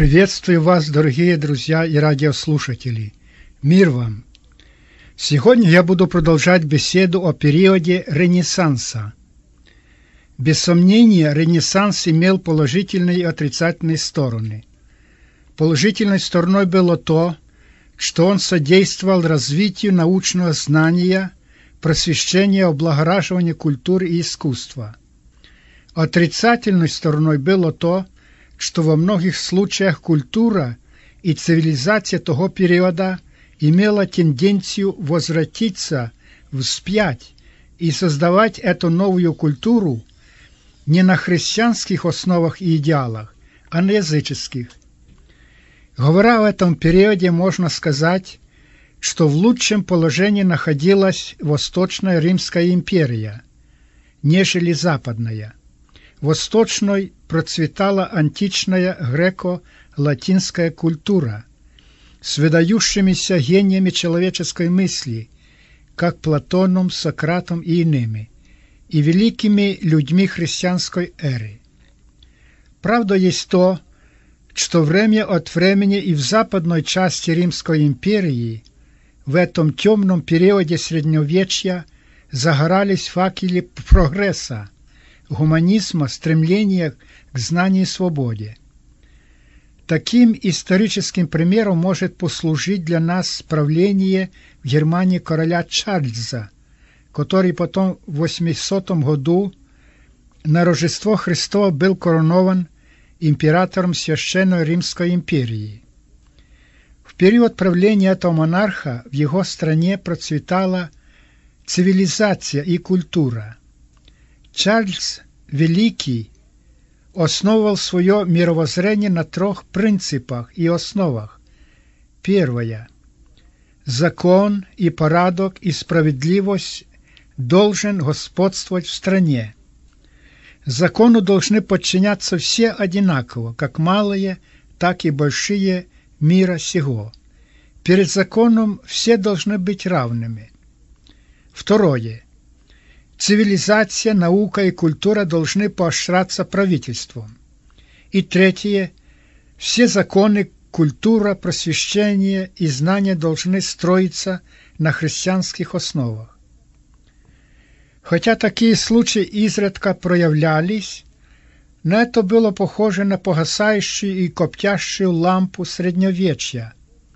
Приветствую вас, дорогие друзья и радиослушатели. Мир вам! Сегодня я буду продолжать беседу о периоде Ренессанса. Без сомнения, Ренессанс имел положительные и отрицательные стороны. Положительной стороной было то, что он содействовал развитию научного знания, просвещения, облагораживания культуры и искусства. Отрицательной стороной было то, что во многих случаях культура и цивилизация того периода имела тенденцию возвратиться вспять и создавать эту новую культуру не на христианских основах и идеалах, а на языческих. Говоря о этом периоде, можно сказать, что в лучшем положении находилась Восточная Римская империя, нежели Западная. Восточной процветала античная греко-латинская культура с выдающимися гениями человеческой мысли, как Платоном, Сократом и иными, и великими людьми христианской эры. Правда есть то, что время от времени и в западной части Римской империи в этом темном периоде Средневечья загорались факелы прогресса, гуманизма, стремления к знанию и свободе. Таким историческим примером может послужить для нас правление в Германии короля Чарльза, который потом в 800 году на Рождество Христово был коронован императором Священной Римской империи. В период правления этого монарха в его стране процветала цивилизация и культура. Чарльз Великий основывал свое мировоззрение на 3 принципах и основах. Первое. Закон и порядок и справедливость должен господствовать в стране. Закону должны подчиняться все одинаково, как малые, так и большие мира сего. Перед законом все должны быть равными. Второе. Цивилизация, наука и культура должны поощряться правительством. И третье. Все законы, культура, просвещение и знания должны строиться на христианских основах. Хотя такие случаи изредка проявлялись, но это было похоже на погасающую и коптящую лампу средневечья,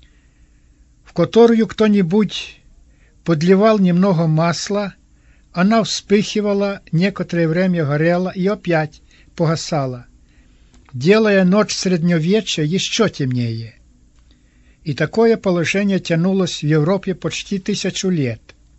в которую кто-нибудь подливал немного масла, она вспыхивала, некоторое время горела и опять погасала, делая ночь средневечья еще темнее. И такое положение тянулось в Европе почти 1000 лет.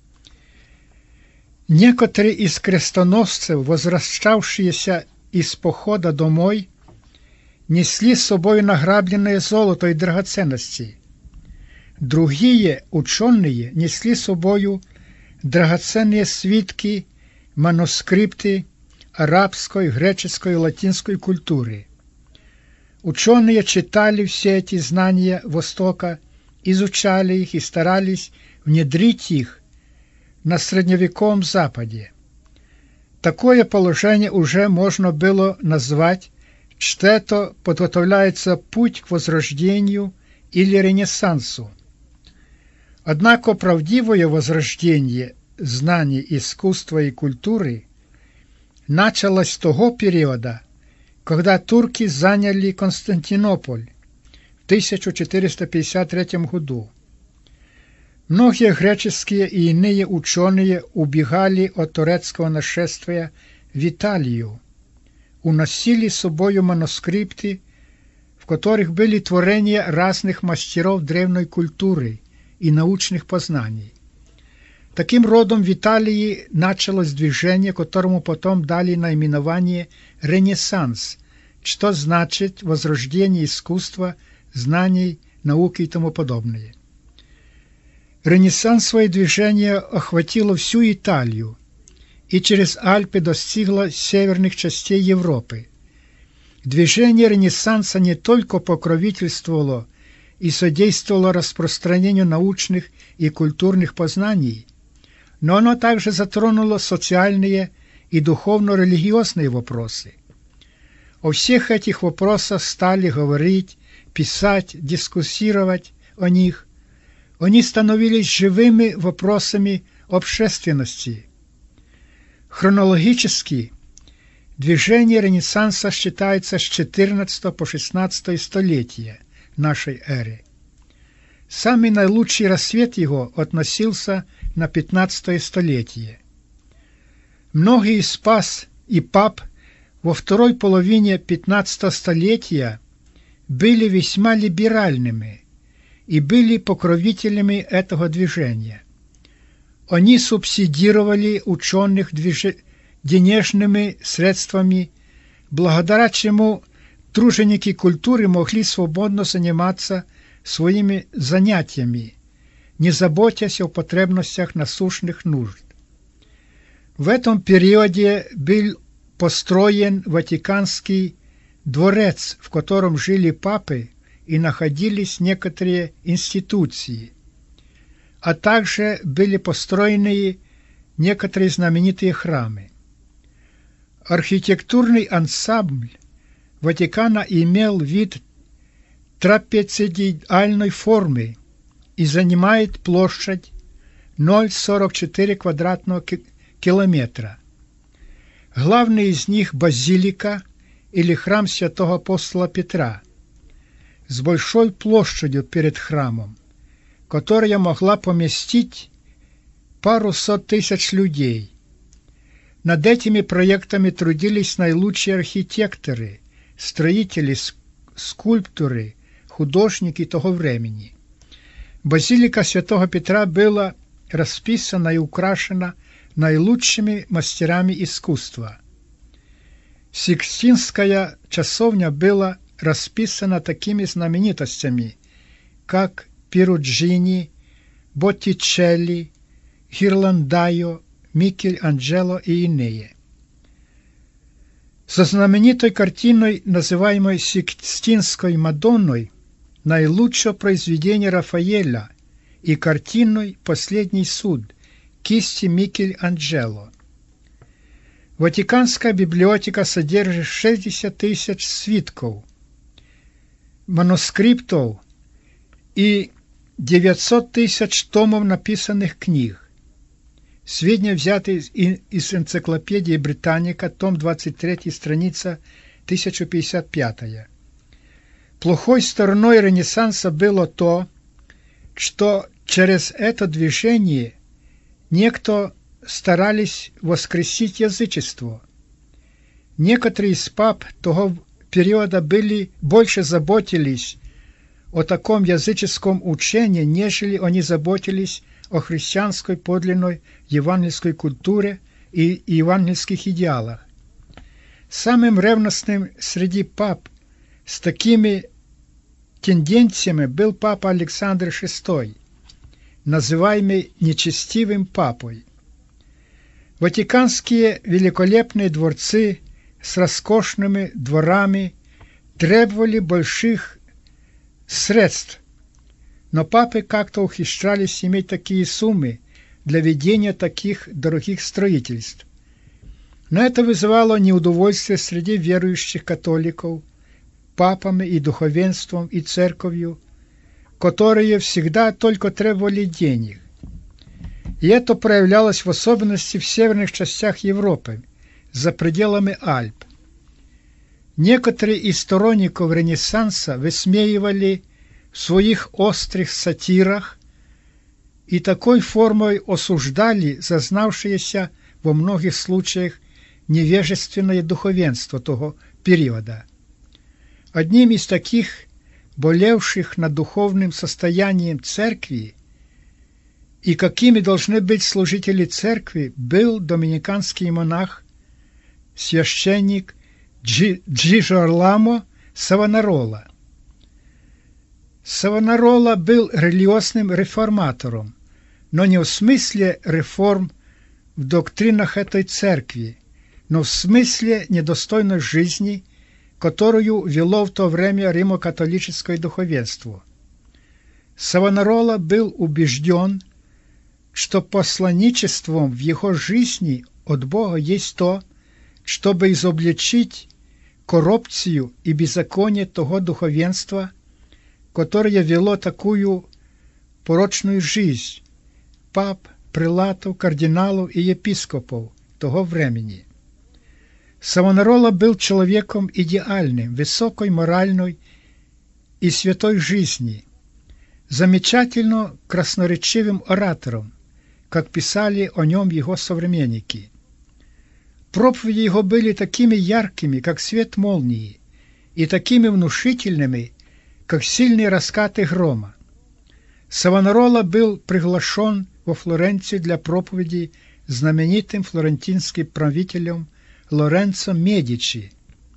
Некоторые из крестоносцев, возвращавшиеся из похода домой, несли с собой награбленное золото и драгоценности. Другие ученые несли с собою драгоценные свитки, манускрипты арабской, греческой и латинской культуры. Ученые читали все эти знания Востока, изучали их и старались внедрить их на средневековом Западе. Такое положение уже можно было назвать, что это подготовляется путь к возрождению или Ренессансу. Однако правдивое возрождение знаний, искусства и культуры началось с того периода, когда турки заняли Константинополь в 1453 году. Многие греческие и иные ученые убегали от турецкого нашествия в Италию, уносили с собою манускрипты, в которых были творения разных мастеров древней культуры и научных познаний. Таким родом в Италии началось движение, которому потом дали наименование «Ренессанс», что значит «возрождение искусства, знаний, науки» и тому подобное. Ренессансовое движение охватило всю Италию и через Альпы достигло северных частей Европы. Движение Ренессанса не только покровительствовало и содействовало распространению научных и культурных познаний, но оно также затронуло социальные и духовно-религиозные вопросы. О всех этих вопросах стали говорить писать, дискуссировать о них, они становились живыми вопросами общественности. Хронологически движение Ренессанса считается с XIV по XVI столетия нашей эры. Самый наилучший рассвет его относился на XV столетие. Многие из пас и пап во второй половине XV столетия были весьма либеральными и были покровителями этого движения. Они субсидировали ученых денежными средствами, благодаря чему труженики культуры могли свободно заниматься своими занятиями, не заботясь о потребностях насущных нужд. В этом периоде был построен Ватиканский дворец, в котором жили папы и находились некоторые институции, а также были построены некоторые знаменитые храмы. Архитектурный ансамбль Ватикана имел вид трапециидальной формы и занимает площадь 0,44 квадратного километра. Главный из них – базилика или храм святого апостола Петра с большой площадью перед храмом, которая могла поместить пару сот тысяч людей. Над этими проектами трудились наилучшие архитекторы, строители, скульпторы, художники того времени. Базилика святого Петра была расписана и украшена наилучшими мастерами искусства. Сикстинская часовня была расписана такими знаменитостями, как Перуджини, Боттичелли, Гирландайо, Микеланджело и иные. Со знаменитой картиной, называемой Сикстинской Мадонной, наилучшее произведение Рафаэля и картиной «Последний суд» кисти Микеланджело. Ватиканская библиотека содержит 60 тысяч свитков, манускриптов и 900 тысяч томов написанных книг. Сведения взяты из энциклопедии Британика, том 23, страница 1055. Плохой стороной Ренессанса было то, что через это движение некто старались воскресить язычество. Некоторые из пап того периода больше заботились о таком языческом учении, нежели они заботились о христианской подлинной евангельской культуре и евангельских идеалах. Самым ревностным среди пап с такими тенденциями был папа Александр VI, называемый нечестивым папой. Ватиканские великолепные дворцы с роскошными дворами требовали больших средств, но папы как-то ухищрялись иметь такие суммы для ведения таких дорогих строительств. Но это вызывало неудовольствие среди верующих католиков, папами и духовенством и церковью, которые всегда только требовали денег. И это проявлялось в особенности в северных частях Европы, за пределами Альп. Некоторые из сторонников Ренессанса высмеивали в своих острых сатирах и такой формой осуждали зазнавшееся во многих случаях невежественное духовенство того периода. Одним из таких, болевших над духовным состоянием церкви и какими должны быть служители церкви, был доминиканский монах, священник Джироламо Савонарола. Савонарола был религиозным реформатором, но не в смысле реформ в доктринах этой церкви, но в смысле недостойной жизни, которую вело в то время римо-католическое духовенство. Савонарола был убежден, что посланничеством в его жизни от Бога есть то, чтобы изобличить коррупцию и беззаконие того духовенства, которое вело такую порочную жизнь пап, прилатов, кардиналов и епископов того времени. Савонарола был человеком идеальным, высокой моральной и святой жизни, замечательно красноречивым оратором, как писали о нем его современники. Проповеди его были такими яркими, как свет молнии, и такими внушительными, как сильные раскаты грома. Савонарола был приглашен во Флоренцию для проповеди знаменитым флорентинским правителем Лоренцо Медичи.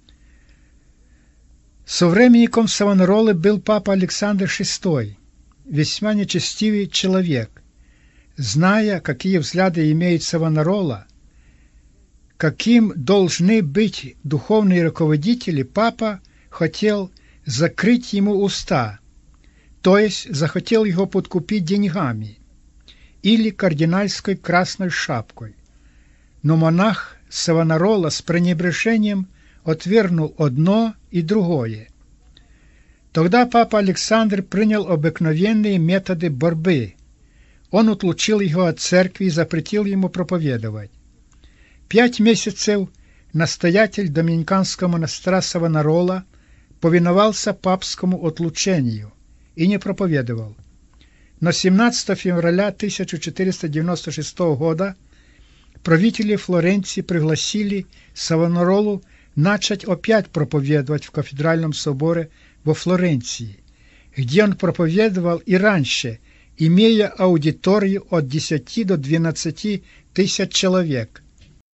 Современником Савонаролы был папа Александр VI, весьма нечестивый человек. Зная, какие взгляды имеет Савонарола, каким должны быть духовные руководители, папа хотел закрыть ему уста, то есть захотел его подкупить деньгами или кардинальской красной шапкой. Но монах Савонарола с пренебрежением отвергнул одно и другое. Тогда папа Александр принял обыкновенные методы борьбы. Он отлучил его от церкви и запретил ему проповедовать. 5 месяцев настоятель доминиканского монастыря Савонарола повиновался папскому отлучению и не проповедовал. Но 17 февраля 1496 года правители Флоренции пригласили Савонаролу начать опять проповедовать в кафедральном соборе во Флоренции, где он проповедовал и раньше, имея аудиторию от 10 до 12 тысяч человек,